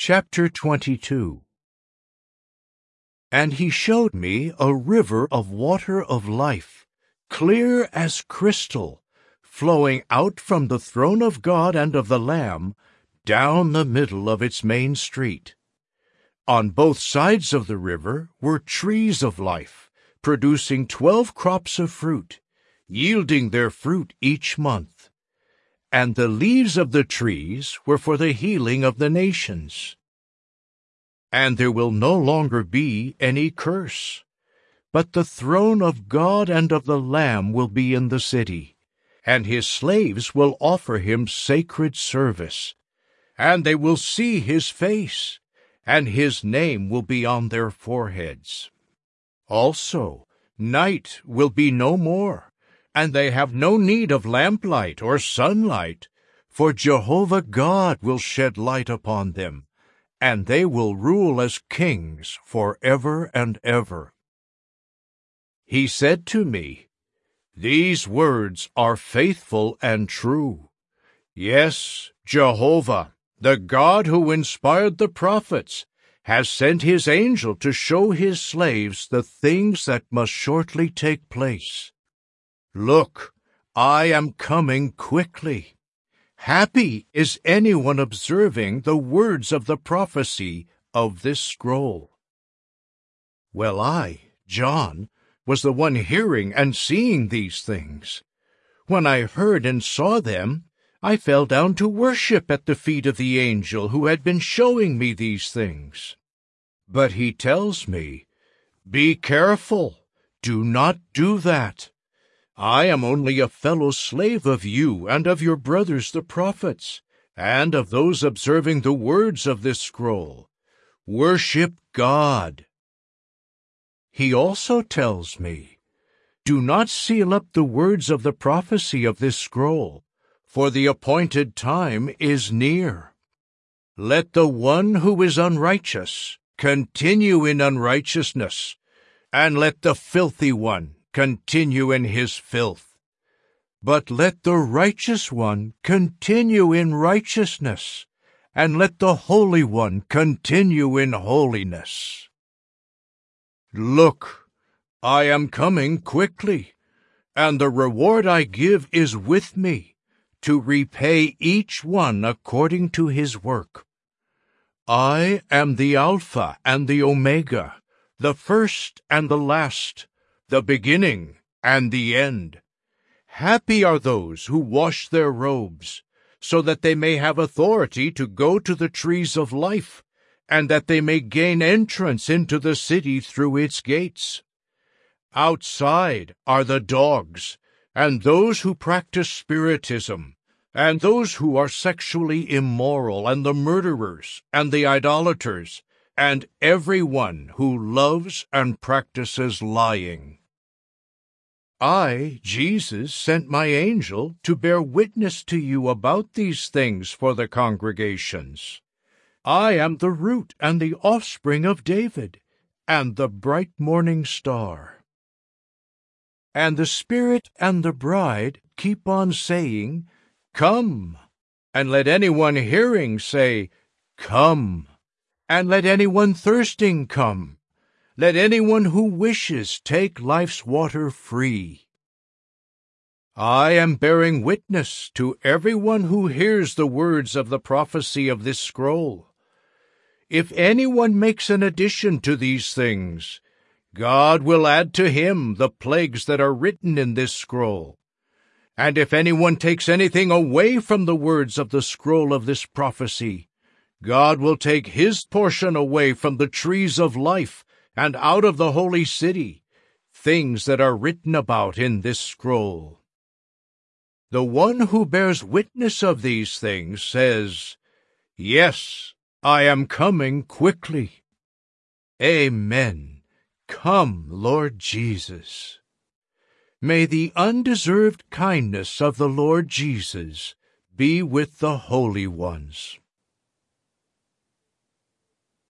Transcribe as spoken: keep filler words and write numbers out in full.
Chapter twenty-two. And he showed me a river of water of life, clear as crystal, flowing out from the throne of God and of the Lamb, down the middle of its main street. On both sides of the river were trees of life, producing twelve crops of fruit, yielding their fruit each month. And the leaves of the trees were for the healing of the nations. And there will no longer be any curse, but the throne of God and of the Lamb will be in the city, and his slaves will offer him sacred service, and they will see his face, and his name will be on their foreheads. Also, night will be no more, and they have no need of lamplight or sunlight, for Jehovah God will shed light upon them, and they will rule as kings forever and ever. He said to me, "These words are faithful and true. Yes, Jehovah, the God who inspired the prophets, has sent his angel to show his slaves the things that must shortly take place. Look, I am coming quickly. Happy is anyone observing the words of the prophecy of this scroll." Well, I, John, was the one hearing and seeing these things. When I heard and saw them, I fell down to worship at the feet of the angel who had been showing me these things. But he tells me, "Be careful, do not do that. I am only a fellow slave of you and of your brothers the prophets, and of those observing the words of this scroll. Worship God." He also tells me, "Do not seal up the words of the prophecy of this scroll, for the appointed time is near. Let the one who is unrighteous continue in unrighteousness, and let the filthy one continue in his filth. But let the righteous one continue in righteousness, and let the Holy One continue in holiness. Look, I am coming quickly, and the reward I give is with me, to repay each one according to his work. I am the Alpha and the Omega, the first and the last, the beginning and the end. Happy are those who wash their robes, so that they may have authority to go to the trees of life, and that they may gain entrance into the city through its gates. Outside are the dogs, and those who practice spiritism, and those who are sexually immoral, and the murderers, and the idolaters, and everyone who loves and practices lying. I, Jesus, sent my angel to bear witness to you about these things for the congregations. I am the root and the offspring of David, and the bright morning star." And the Spirit and the bride keep on saying, "Come," and let anyone hearing say, "Come," and let anyone thirsting come. Let anyone who wishes take life's water free. I am bearing witness to everyone who hears the words of the prophecy of this scroll. If anyone makes an addition to these things, God will add to him the plagues that are written in this scroll. And if anyone takes anything away from the words of the scroll of this prophecy, God will take his portion away from the trees of life and out of the holy city, things that are written about in this scroll. The one who bears witness of these things says, "Yes, I am coming quickly." Amen. Come, Lord Jesus. May the undeserved kindness of the Lord Jesus be with the holy ones.